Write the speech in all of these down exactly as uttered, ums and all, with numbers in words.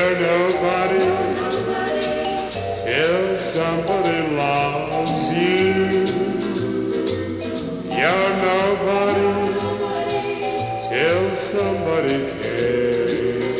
You're nobody till somebody loves you. You're nobody till somebody cares.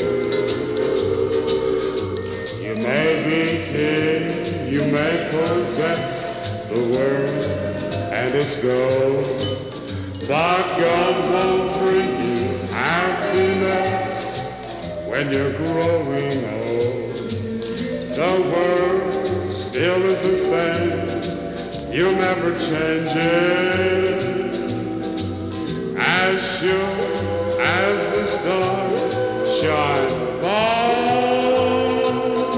You may be king, you may possess the world and its gold, but God won't bring you happiness when you're growing old. The world still is the same, you'll never change it. As sure as the stars shine above,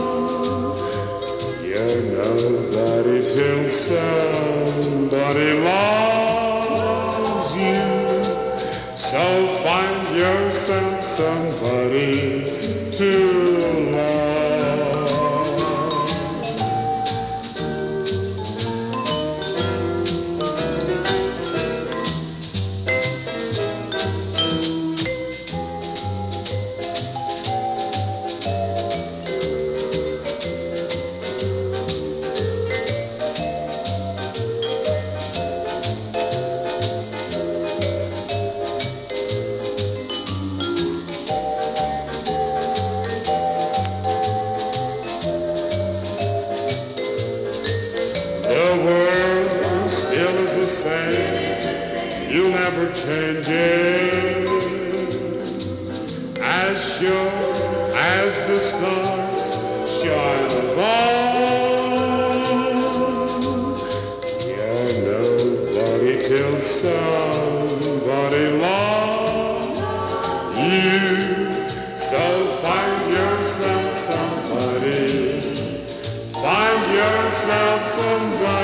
you're nobody till somebody loves you. So find yourself somebody to love. The world still is the same, you'll never change it. As sure as the stars shine above, you're nobody till somebody loves you. So find yourself somebody, find yourself somebody